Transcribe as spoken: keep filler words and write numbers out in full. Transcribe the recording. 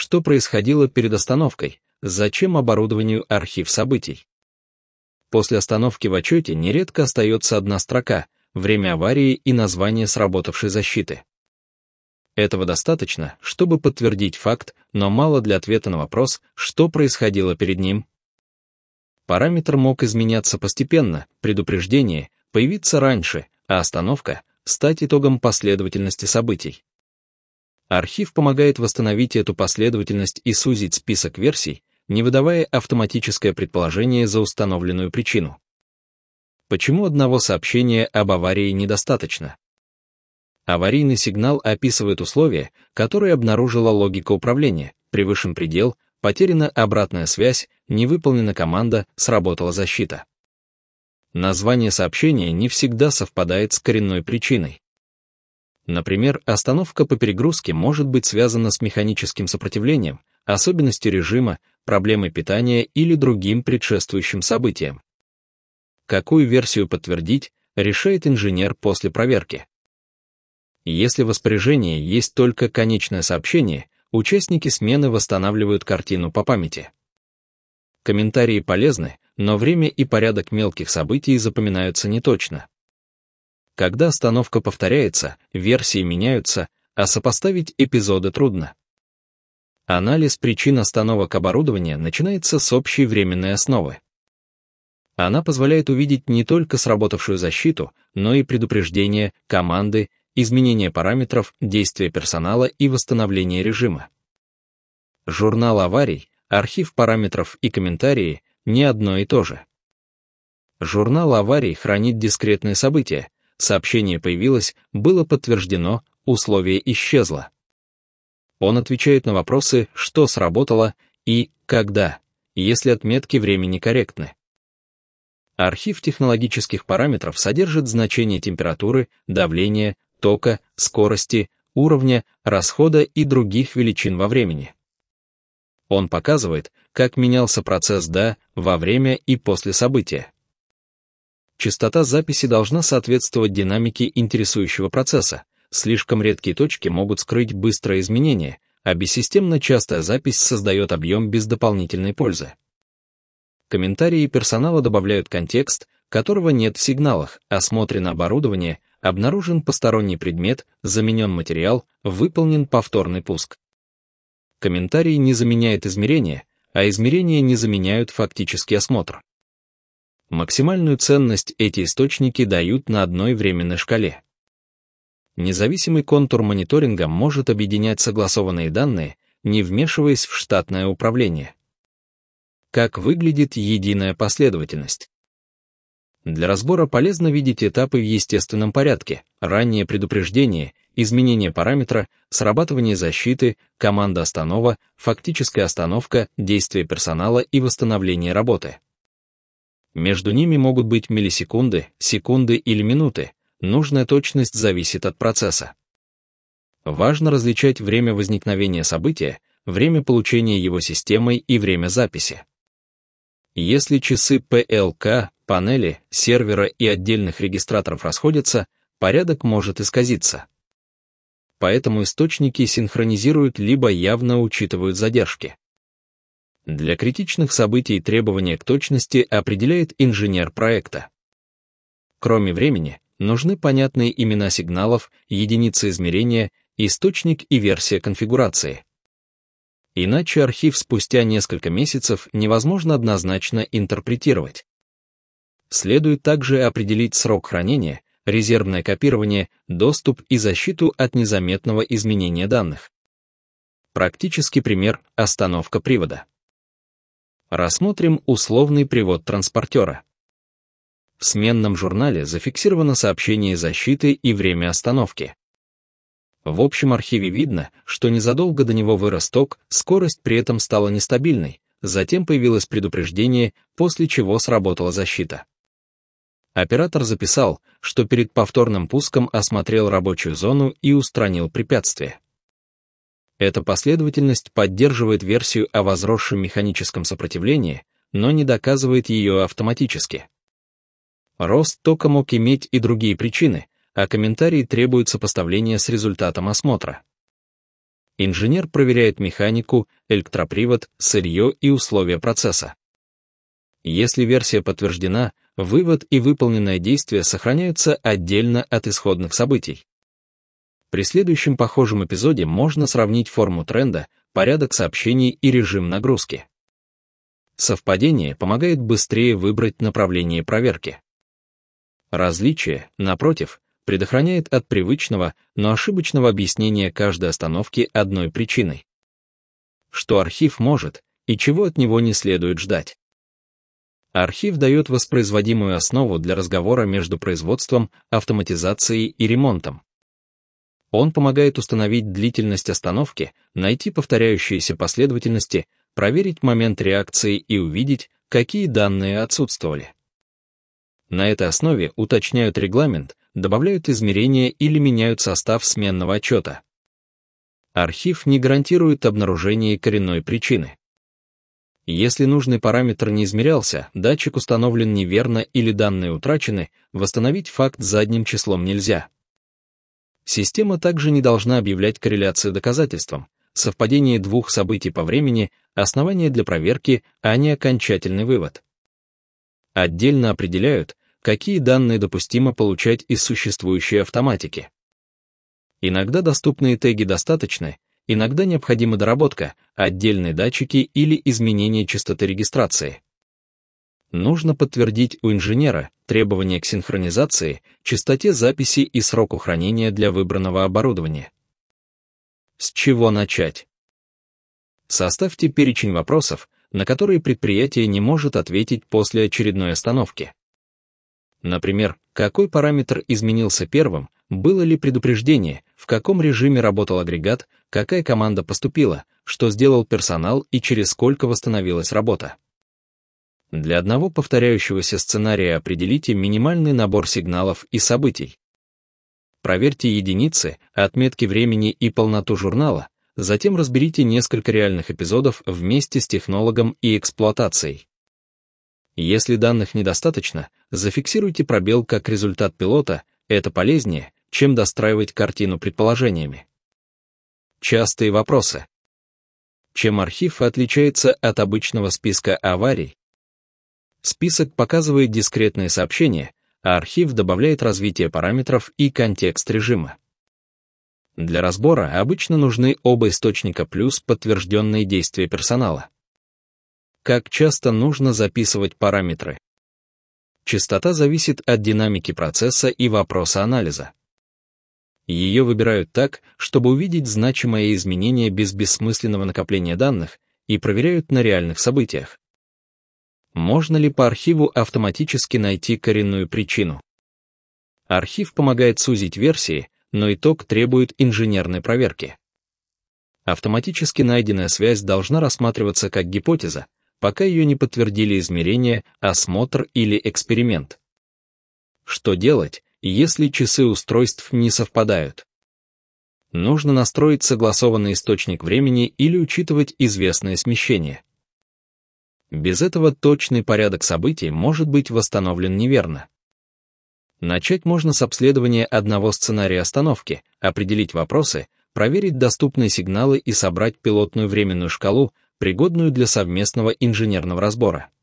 что происходило перед остановкой, зачем оборудованию архив событий. После остановки в отчете нередко остается одна строка, время аварии и название сработавшей защиты. Этого достаточно, чтобы подтвердить факт, но мало для ответа на вопрос, что происходило перед ним. Параметр мог изменяться постепенно, предупреждение появиться раньше, а остановка стать итогом последовательности событий. Архив помогает восстановить эту последовательность и сузить список версий, не выдавая автоматическое предположение за установленную причину. Почему одного сообщения об аварии недостаточно? Аварийный сигнал описывает условия, которые обнаружила логика управления, превышен предел, потеряна обратная связь, не выполнена команда, сработала защита. Название сообщения не всегда совпадает с коренной причиной. Например, остановка по перегрузке может быть связана с механическим сопротивлением, особенностью режима, проблемой питания или другим предшествующим событием. Какую версию подтвердить, решает инженер после проверки. Если в распоряжении есть только конечное сообщение, участники смены восстанавливают картину по памяти. Комментарии полезны, но время и порядок мелких событий запоминаются неточно. Когда остановка повторяется, версии меняются, а сопоставить эпизоды трудно. Анализ причин остановок оборудования начинается с общей временной основы. Она позволяет увидеть не только сработавшую защиту, но и предупреждения, команды, изменение параметров, действия персонала и восстановление режима. Журнал аварий, архив параметров и комментарии — не одно и то же. Журнал аварий хранит дискретные события, сообщение появилось, было подтверждено, условие исчезло. Он отвечает на вопросы, что сработало и когда, если отметки времени корректны. Архив технологических параметров содержит значения температуры, давления, тока, скорости, уровня, расхода и других величин во времени. Он показывает, как менялся процесс до, во время и после события. Частота записи должна соответствовать динамике интересующего процесса. Слишком редкие точки могут скрыть быстрое изменение, а бессистемно частая запись создает объем без дополнительной пользы. Комментарии персонала добавляют контекст, которого нет в сигналах, осмотрено оборудование, обнаружен посторонний предмет, заменен материал, выполнен повторный пуск. Комментарий не заменяет измерения, а измерения не заменяют фактический осмотр. Максимальную ценность эти источники дают на одной временной шкале. Независимый контур мониторинга может объединять согласованные данные, не вмешиваясь в штатное управление. Как выглядит единая последовательность? Для разбора полезно видеть этапы в естественном порядке: раннее предупреждение, изменение параметра, срабатывание защиты, команда останова, фактическая остановка, действие персонала и восстановление работы. Между ними могут быть миллисекунды, секунды или минуты, нужная точность зависит от процесса. Важно различать время возникновения события, время получения его системой и время записи. Если часы пэ эл ка, панели, сервера и отдельных регистраторов расходятся, порядок может исказиться. Поэтому источники синхронизируют либо явно учитывают задержки. Для критичных событий требования к точности определяет инженер проекта. Кроме времени, нужны понятные имена сигналов, единицы измерения, источник и версия конфигурации. Иначе архив спустя несколько месяцев невозможно однозначно интерпретировать. Следует также определить срок хранения, резервное копирование, доступ и защиту от незаметного изменения данных. Практический пример — остановка привода. Рассмотрим условный привод транспортера. В сменном журнале зафиксировано сообщение защиты и время остановки. В общем архиве видно, что незадолго до него вырос ток, скорость при этом стала нестабильной, затем появилось предупреждение, после чего сработала защита. Оператор записал, что перед повторным пуском осмотрел рабочую зону и устранил препятствие. Эта последовательность поддерживает версию о возросшем механическом сопротивлении, но не доказывает ее автоматически. Рост тока мог иметь и другие причины, а комментарии требуют сопоставления с результатом осмотра. Инженер проверяет механику, электропривод, сырье и условия процесса. Если версия подтверждена, вывод и выполненное действие сохраняются отдельно от исходных событий. При следующем похожем эпизоде можно сравнить форму тренда, порядок сообщений и режим нагрузки. Совпадение помогает быстрее выбрать направление проверки. Различие, напротив, предохраняет от привычного, но ошибочного объяснения каждой остановки одной причиной. Что архив может и чего от него не следует ждать. Архив дает воспроизводимую основу для разговора между производством, автоматизацией и ремонтом. Он помогает установить длительность остановки, найти повторяющиеся последовательности, проверить момент реакции и увидеть, какие данные отсутствовали. На этой основе уточняют регламент, добавляют измерения или меняют состав сменного отчета. Архив не гарантирует обнаружение коренной причины. Если нужный параметр не измерялся, датчик установлен неверно или данные утрачены, восстановить факт задним числом нельзя. Система также не должна объявлять корреляцию доказательством, совпадение двух событий по времени, основание для проверки, а не окончательный вывод. Отдельно определяют, какие данные допустимо получать из существующей автоматики. Иногда доступные теги достаточны, иногда необходима доработка, отдельные датчики или изменение частоты регистрации. Нужно подтвердить у инженера требования к синхронизации, частоте записи и сроку хранения для выбранного оборудования. С чего начать? Составьте перечень вопросов, на которые предприятие не может ответить после очередной остановки. Например, какой параметр изменился первым, было ли предупреждение, в каком режиме работал агрегат, какая команда поступила, что сделал персонал и через сколько восстановилась работа. Для одного повторяющегося сценария определите минимальный набор сигналов и событий. Проверьте единицы, отметки времени и полноту журнала, затем разберите несколько реальных эпизодов вместе с технологом и эксплуатацией. Если данных недостаточно, зафиксируйте пробел как результат пилота, это полезнее, чем достраивать картину предположениями. Частые вопросы. Чем архив отличается от обычного списка аварий? Список показывает дискретные сообщения, а архив добавляет развитие параметров и контекст режима. Для разбора обычно нужны оба источника плюс подтвержденные действия персонала. Как часто нужно записывать параметры? Частота зависит от динамики процесса и вопроса анализа. Ее выбирают так, чтобы увидеть значимое изменение без бессмысленного накопления данных, и проверяют на реальных событиях. Можно ли по архиву автоматически найти коренную причину? Архив помогает сузить версии, но итог требует инженерной проверки. Автоматически найденная связь должна рассматриваться как гипотеза, пока ее не подтвердили измерения, осмотр или эксперимент. Что делать, если часы устройств не совпадают? Нужно настроить согласованный источник времени или учитывать известное смещение. Без этого точный порядок событий может быть восстановлен неверно. Начать можно с обследования одного сценария остановки, определить вопросы, проверить доступные сигналы и собрать пилотную временную шкалу, пригодную для совместного инженерного разбора.